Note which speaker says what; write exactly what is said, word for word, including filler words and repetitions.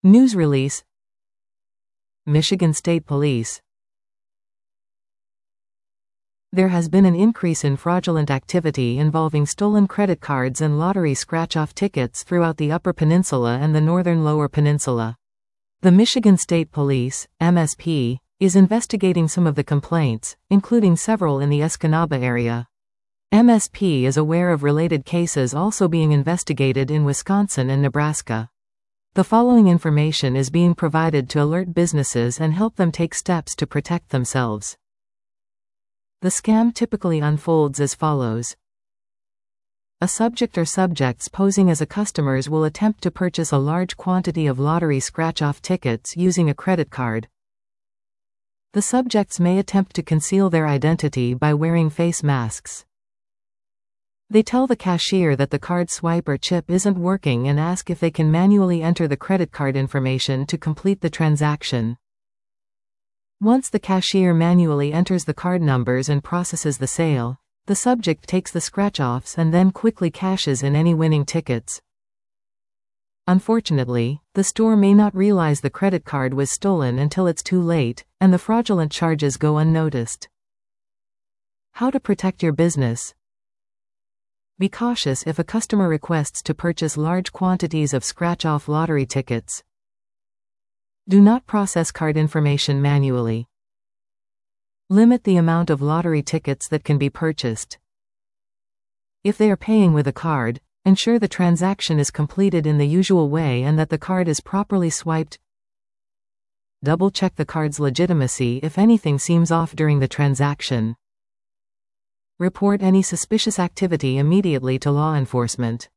Speaker 1: News release. Michigan State Police. There has been an increase in fraudulent activity involving stolen credit cards and lottery scratch-off tickets throughout the Upper Peninsula and the northern Lower Peninsula. The Michigan State Police, M S P, is investigating some of the complaints, including several in the Escanaba area. M S P is aware of related cases also being investigated in Wisconsin and Nebraska. The following information is being provided to alert businesses and help them take steps to protect themselves. The scam typically unfolds as follows. A subject or subjects posing as a customers will attempt to purchase a large quantity of lottery scratch-off tickets using a credit card. The subjects may attempt to conceal their identity by wearing face masks. They tell the cashier that the card swipe or chip isn't working and ask if they can manually enter the credit card information to complete the transaction. Once the cashier manually enters the card numbers and processes the sale, the subject takes the scratch-offs and then quickly cashes in any winning tickets. Unfortunately, the store may not realize the credit card was stolen until it's too late, and the fraudulent charges go unnoticed. How to protect your business. Be cautious if a customer requests to purchase large quantities of scratch-off lottery tickets. Do not process card information manually. Limit the amount of lottery tickets that can be purchased. If they are paying with a card, ensure the transaction is completed in the usual way and that the card is properly swiped. Double-check the card's legitimacy if anything seems off during the transaction. Report any suspicious activity immediately to law enforcement.